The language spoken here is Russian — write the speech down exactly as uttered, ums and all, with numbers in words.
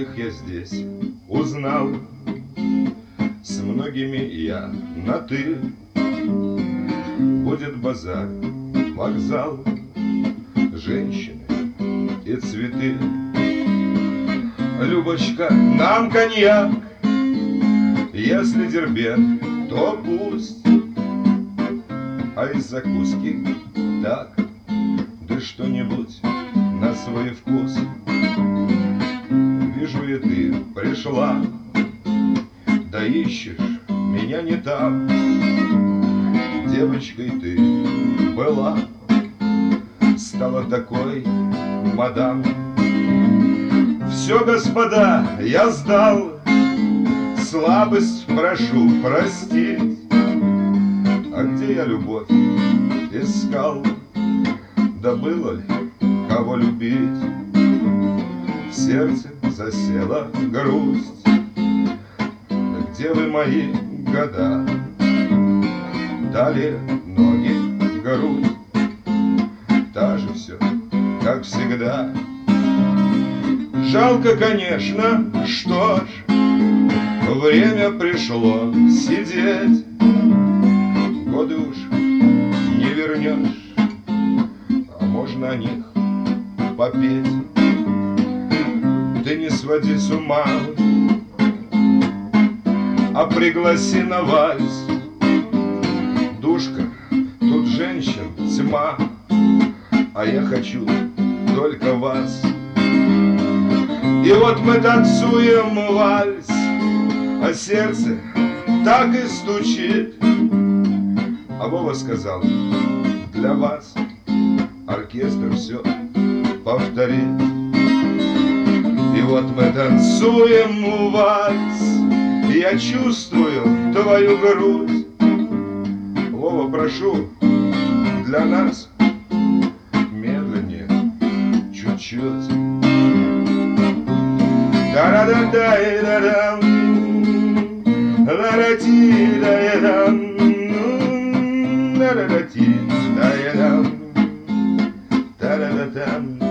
многих я здесь узнал, с многими я на «ты». Будет базар, вокзал, женщины и цветы. Любочка, нам коньяк, если Дербент, то пусть. А из закуски так, да что-нибудь на свой вкус. Вижу, и ты пришла, да ищешь меня не там. Девочкой ты была, стала такой, мадам. Все, господа, я сдал, слабость прошу простить. А где я любовь искал? Да было ли кого любить? В сердце засела грусть. Да где вы, мои года? Далее ноги, грудь, та же все, как всегда. Жалко, конечно, что ж, время пришло сидеть. Годы уж не вернешь, а можно о них попеть. Ты не своди с ума, а пригласи на вальс. Душка, тут женщин тьма, а я хочу только вас. И вот мы танцуем вальс, а сердце так и стучит. А Вова сказал, для вас оркестр все повторит. И вот мы танцуем вальс, и я чувствую твою грудь. Вова, прошу, для нас медленнее чуть-чуть. Та-ра-да-да-да-дам, ла-ра-ти-да-да-дам, ла-ра-ра-ти-да-да-дам, та-ра-да-дам.